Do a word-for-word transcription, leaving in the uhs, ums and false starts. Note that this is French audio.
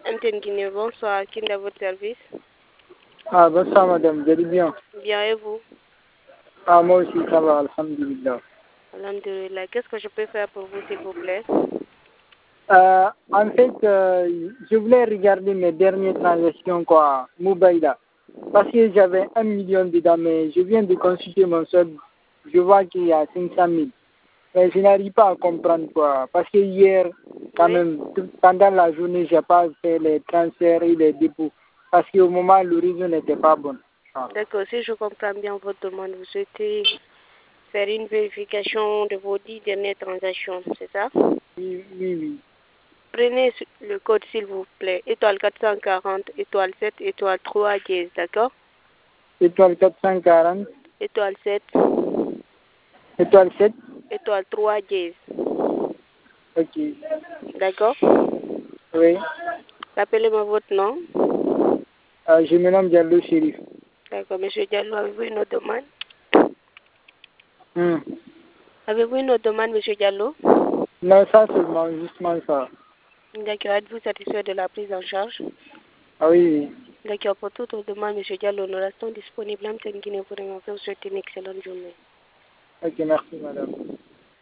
M T N Guinée, bonsoir. Qui est à votre service? Ah, bonsoir madame, vous allez bien? Bien, et vous? Ah, moi aussi, ça va, alhamdulillah. Alhamdulillah. Qu'est-ce que je peux faire pour vous, s'il vous plaît? Euh, en fait, euh, je voulais regarder mes dernières transactions, quoi, Moubaïda. Parce que j'avais un million dedans, mais je viens de consulter mon solde. Je vois qu'il y a cinq cent mille. Mais je n'arrive pas à comprendre, quoi. Parce que hier, quand Oui. même, tout- pendant la journée, je n'ai pas fait les transferts et les dépôts. Parce qu'au moment, le réseau n'était pas bon. Ah. D'accord, si je comprends bien votre demande, vous souhaitez faire une vérification de vos dix dernières transactions, c'est ça? Oui, oui, oui. Prenez le code, s'il vous plaît. Étoile quatre cent quarante, étoile sept, étoile trois, dièse, d'accord? Étoile quatre cent quarante, Étoile sept, étoile sept. étoile trois, dièse. Ok. D'accord? Oui. Rappelez-moi votre nom. Euh, je me nomme Diallo Chérif. D'accord, monsieur Diallo, avez-vous une autre demande? Hmm. Avez-vous une autre demande, monsieur Diallo? Non, ça seulement, justement ça. D'accord, êtes-vous satisfait de la prise en charge? Ah oui, oui. D'accord, pour toute autre demande, monsieur Diallo, nous restons disponibles. M T N Guinée, vous remercie, vous souhaitez une excellente journée. Ok, merci madame.